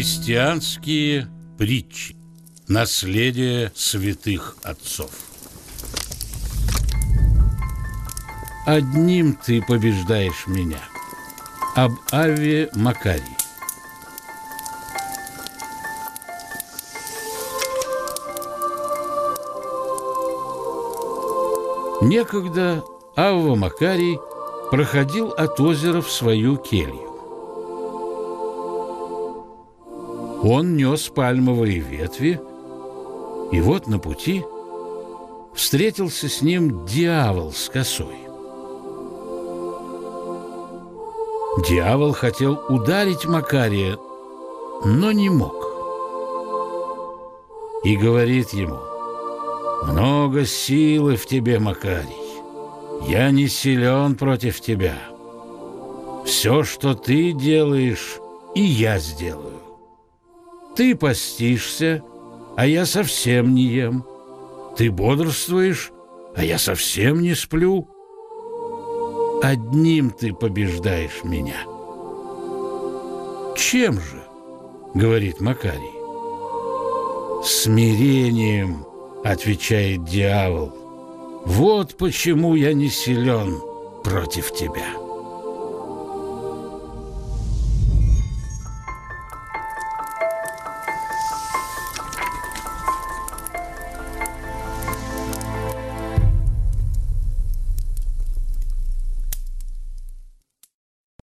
Христианские притчи. Наследие святых отцов. Одним ты побеждаешь меня. Об Авве Макарии. Некогда Авва Макарий проходил от озера в свою келью. Он нес пальмовые ветви, и вот на пути встретился с ним дьявол с косой. Дьявол хотел ударить Макария, но не мог. И говорит ему: «Много силы в тебе, Макарий. Я не силен против тебя. Все, что ты делаешь, и я сделаю. Ты постишься, а я совсем не ем. Ты бодрствуешь, а я совсем не сплю. Одним ты побеждаешь меня». «Чем же?» — говорит Макарий. «Смирением», — отвечает дьявол. «Вот почему я не силен против тебя».